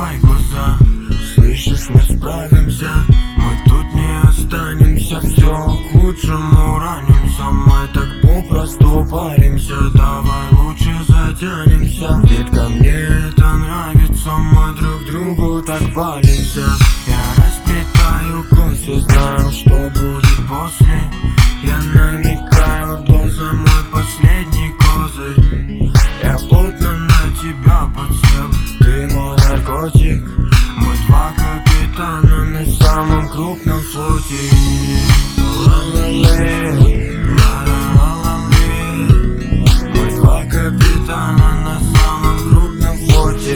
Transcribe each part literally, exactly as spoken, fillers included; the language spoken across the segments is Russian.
твои глаза. Слышишь, мы справимся, мы тут не останемся. Все к лучшему ранимся, мы так попросту паримся. Давай лучше затянемся, детка, мне это нравится. Мы друг другу так палимся. Я расплетаю косы, знаю, что будет после. Я намекаю, доза мой последний козырь. Я плотно на тебя подсел, ты мой наркотик. Мы два капитана на самом крупном флоте. Ла-ла-лей, ла-ла-ла-лей. Мы два капитана на самом крупном флоте.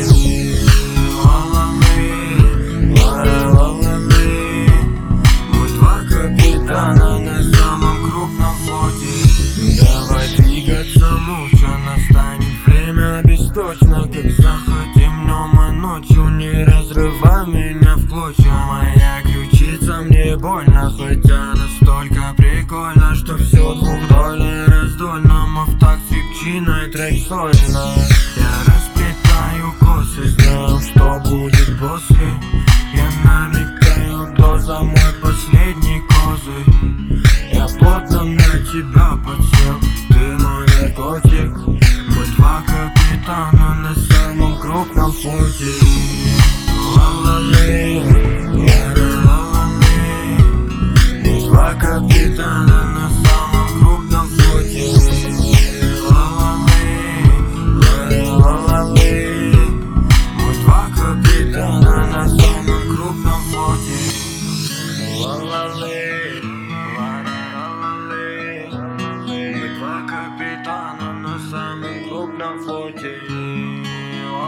Ла-ла-лей, ла-ла-ла-лей. Мы два капитана на самом крупном флоте. Давай двигаться молча, настанет время бесточно. Как захотим днем и ночью, не разрывай меня в клочья. Моя ключица, мне больно, хотя настолько прикольно, что все двухдольно, раздольно. Мы в такт с пчиной, трек сольно. Я расплетаю косы, знаю, что будет после. Я намекаю, доза мой последний козырь. Я плотно на тебя подсел, ты мой наркотик. Мы два капитана на самом крупном флоте. Ла-ла-лей, ла-ла-ла-лей. Мы два капитана на самом крупном флоте. Ла-ла-лей, ла-ла-ла-лей. Мы два капитана на самом крупном флоте. Ла-ла-лей, ла-ла-ла-лей. Мы два капитана на самом крупном флоте.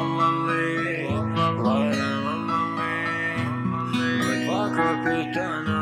Ла-ла-лей, ла-ла-ла-лей. Мы два капитана